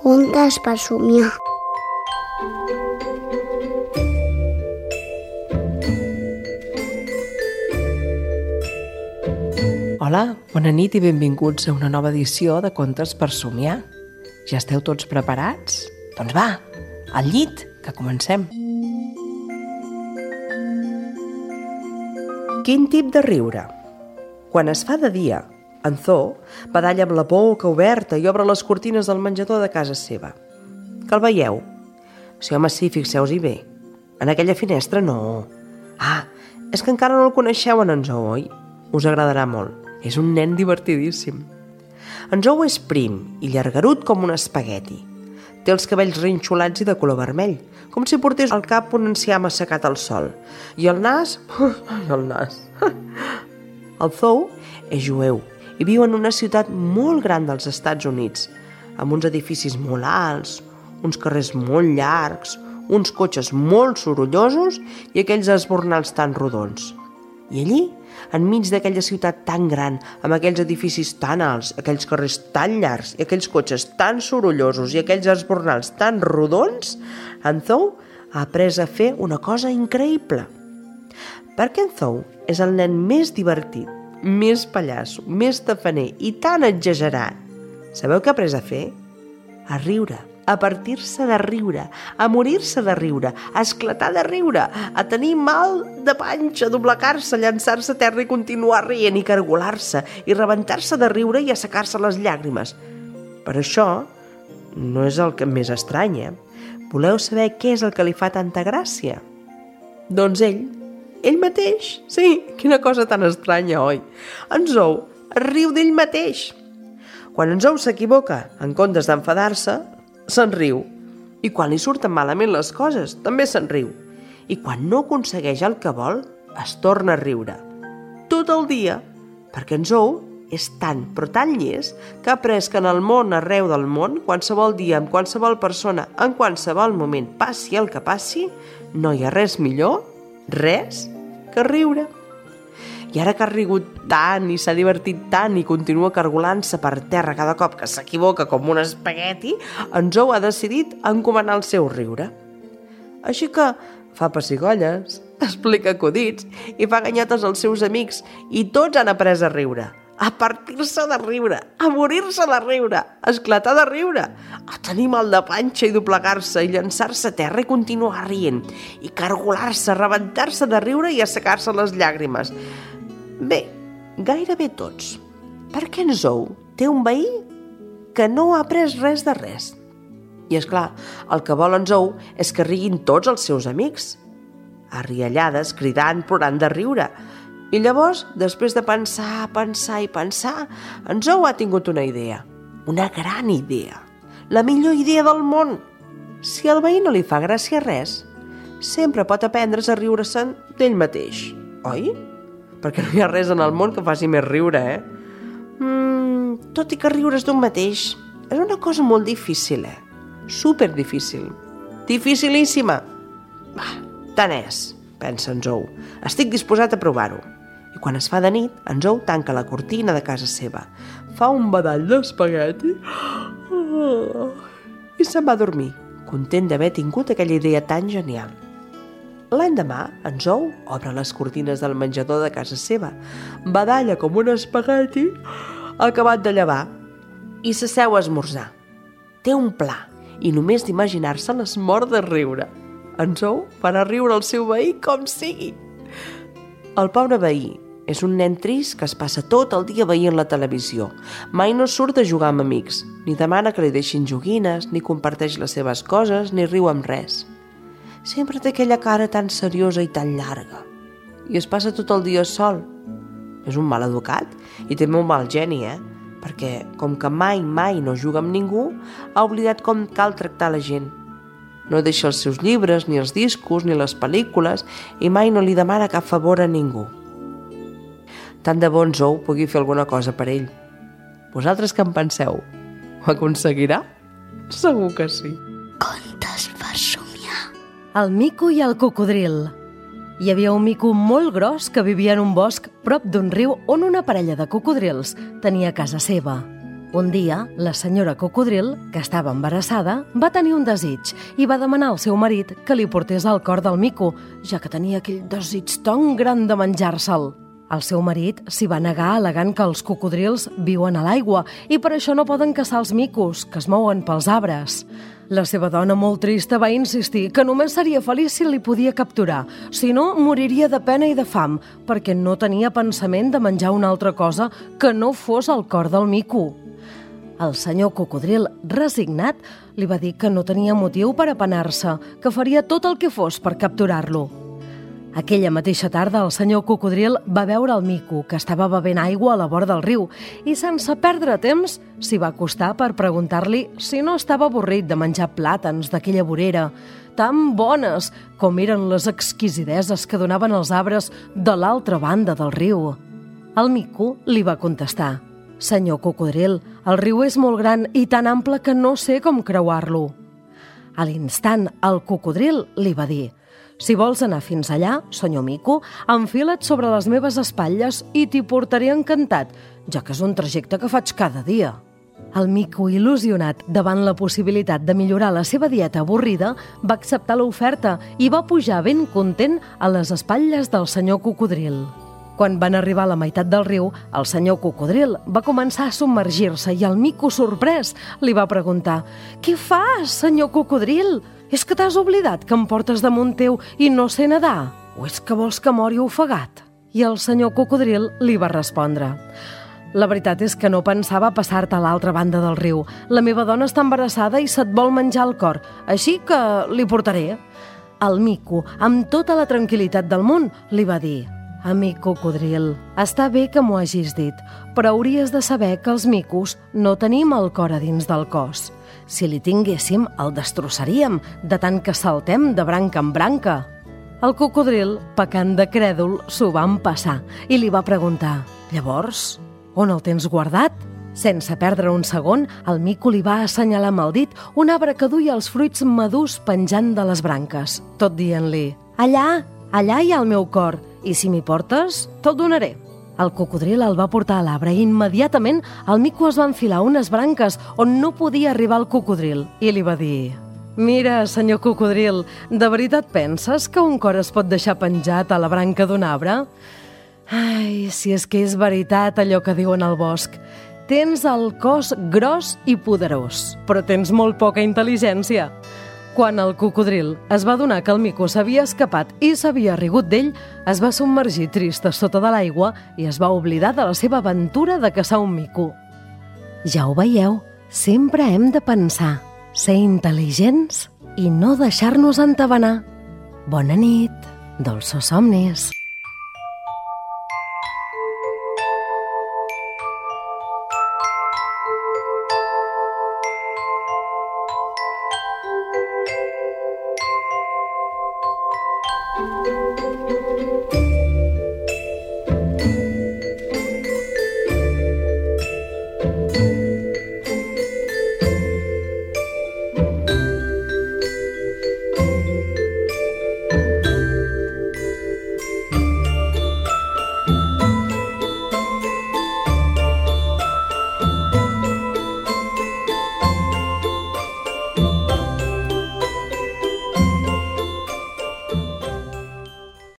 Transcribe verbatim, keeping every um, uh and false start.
Contes per somiar. Hola, bona nit i benvinguts a una nova edició de Contes per somiar. Ja esteu tots preparats? Doncs va, al llit, que comencem. Quin tip de riure? Quan es fa de dia, en Zoo badalla amb la boca oberta i obre les cortines del menjador de casa seva. Que el veieu? Sí, home, sí, fixeu-hi bé. En aquella finestra no. Ah, és que encara no el coneixeu, en Zoo, oi? Us agradarà molt. És un nen divertidíssim. En Zoo és prim i llargarut com un espagueti. Té els cabells rinxolats i de color vermell, com si portés al cap un enciam assecat al sol. I el nas... Ai, el nas... El Zoo és jueu i viu en una ciutat molt gran dels Estats Units, amb uns edificis molt alts, uns carrers molt llargs, uns cotxes molt sorollosos i aquells esbornals tan rodons. I allí, enmig d'aquella ciutat tan gran, amb aquells edificis tan alts, aquells carrers tan llargs i aquells cotxes tan sorollosos i aquells esbornals tan rodons, en Zoo ha après a fer una cosa increïble. Perquè en Zoo és el nen més divertit, més pallasso, més tafaner i tan exagerat. Sabeu què ha après a fer? A riure, a partir-se de riure, a morir-se de riure, a esclatar de riure, a tenir mal de panxa, a doblegar-se, a llançar-se a terra i continuar rient i cargolar-se i rebentar-se de riure i assecar-se les llàgrimes. Per això no és el que més estranya. Voleu saber què és el que li fa tanta gràcia? Doncs ell, ell mateix. Sí, quina cosa tan estranya, oi? En Zoo riu d'ell mateix. Quan en Zoo s'equivoca, en comptes d'enfadar-se, se'n riu. I quan li surten malament les coses, també se'n riu. I quan no aconsegueix el que vol, es torna a riure. Tot el dia, perquè en Zoo és tan, però tan llest, que ha après que en el món, arreu del món, qualsevol dia, amb qualsevol persona, en qualsevol moment, passi el que passi, no hi ha res millor, res, que riure. I ara que ha rigut tant i s'ha divertit tant i continua cargolant-se per terra cada cop que s'equivoca com un espagueti, en Zoo ha decidit encomanar el seu riure. Així que fa pessigolles, explica acudits i fa ganyotes als seus amics i tots han après a riure, a partir-se de riure, a morir-se de riure, a esclatar de riure, a tenir mal de panxa i doblegar-se i llançar-se a terra i continuar rient, i cargolar-se, rebentar-se de riure i assecar-se les llàgrimes. Bé, gairebé tots, perquè en Zoo té un veí que no ha après res de res. I és clar, el que vol en Zoo és que riguin tots els seus amics, a riallades, cridant, plorant de riure. I llavors, després de pensar, pensar i pensar, en Zoo ha tingut una idea, una gran idea, la millor idea del món. Si al veí no li fa gràcia res, sempre pot aprendre's a riure-se'n d'ell mateix, oi? Perquè no hi ha res en el món que faci més riure, eh? Mm, tot i que riure's d'un mateix és una cosa molt difícil, eh? Súper difícil. Dificilíssima. Va, tant és, pensa en Zoo. Estic disposat a provar-ho. I quan es fa de nit, en Zoo tanca la cortina de casa seva, fa un badall d'espagueti i se'n va a dormir, content d'haver tingut aquella idea tan genial. L'endemà, en Zoo obre les cortines del menjador de casa seva, badalla com un espagueti acabat de llevar i s'asseu a esmorzar. Té un pla i només d'imaginar-se les mor de riure. En Zoo farà riure el seu veí com sigui. El pobre veí és un nen trist que es passa tot el dia veient la televisió. Mai no surt a jugar amb amics, ni demana que li deixin joguines, ni comparteix les seves coses, ni riu amb res. Sempre té aquella cara tan seriosa i tan llarga. I es passa tot el dia sol. És un mal educat i té molt mal geni, eh? Perquè, com que mai, mai no juga amb ningú, ha oblidat com cal tractar la gent. No deixa els seus llibres, ni els discos, ni les pel·lícules, i mai no li demana cap favor a ningú. Tant de bo en Zoo pugui fer alguna cosa per ell. Vosaltres què en penseu? Ho aconseguirà? Segur que sí. Contes per somiar. El mico i el cocodril. Hi havia un mico molt gros que vivia en un bosc prop d'un riu on una parella de cocodrils tenia casa seva. Un dia, la senyora Cocodril, que estava embarassada, va tenir un desig i va demanar al seu marit que li portés el cor del mico, ja que tenia aquell desig tan gran de menjar-se'l. El seu marit s'hi va negar al·legant que els cocodrils viuen a l'aigua i per això no poden caçar els micos, que es mouen pels arbres. La seva dona, molt trista, va insistir que només seria feliç si li podia capturar, si no, moriria de pena i de fam, perquè no tenia pensament de menjar una altra cosa que no fos el cor del mico. El senyor Cocodril, resignat, li va dir que no tenia motiu per apenar-se, que faria tot el que fos per capturar-lo. Aquella mateixa tarda el senyor Cocodril va veure el mico, que estava bevent aigua a la vora del riu, i sense perdre temps s'hi va acostar per preguntar-li si no estava avorrit de menjar plàtans d'aquella vorera, tan bones com eren les exquisideses que donaven els arbres de l'altra banda del riu. El mico li va contestar: «Senyor Cocodril, el riu és molt gran i tan ample que no sé com creuar-lo». A l'instant, el cocodril li va dir: «Si vols anar fins allà, senyor mico, enfila't sobre les meves espatlles i t'hi portaré encantat, ja que és un trajecte que faig cada dia». El mico, il·lusionat davant la possibilitat de millorar la seva dieta avorrida, va acceptar l'oferta i va pujar ben content a les espatlles del senyor Cocodril. Quan van arribar a la meitat del riu, el senyor Cocodril va començar a submergir-se i el mico, sorprès, li va preguntar: «Què fas, senyor Cocodril? És que t'has oblidat que em portes damunt teu i no sé nedar? O és que vols que mori ofegat?» I el senyor Cocodril li va respondre: «La veritat és que no pensava passar-te a l'altra banda del riu. La meva dona està embarassada i se't vol menjar el cor, així que li portaré». El mico, amb tota la tranquil·litat del món, li va dir: «Amic Cocodril, està bé que m'ho hagis dit, però hauries de saber que els micos no tenim el cor a dins del cos. Si li tinguéssim, el destrossaríem, de tant que saltem de branca en branca». El cocodril, pecant de crèdul, s'ho va empassar i li va preguntar: «Llavors, on el tens guardat?» Sense perdre un segon, el mico li va assenyalar amb el dit un arbre que duia els fruits madurs penjant de les branques, tot dient-li: «Allà, allà hi ha el meu cor, i si m'hi portes, te'l donaré». El cocodril el va portar a l'arbre i immediatament el mico es va enfilar unes branques on no podia arribar el cocodril i li va dir: «Mira, senyor cocodril, de veritat penses que un cor es pot deixar penjat a la branca d'un arbre? Ai, si és que és veritat allò que diuen al bosc. Tens el cos gros i poderós, però tens molt poca intel·ligència». Quan el cocodril es va adonar que el mico s'havia escapat i s'havia rigut d'ell, es va submergir trista sota de l'aigua i es va oblidar de la seva aventura de caçar un mico. Ja ho veieu, sempre hem de pensar, ser intel·ligents i no deixar-nos entabanar. Bona nit, dolços somnis. Thank you.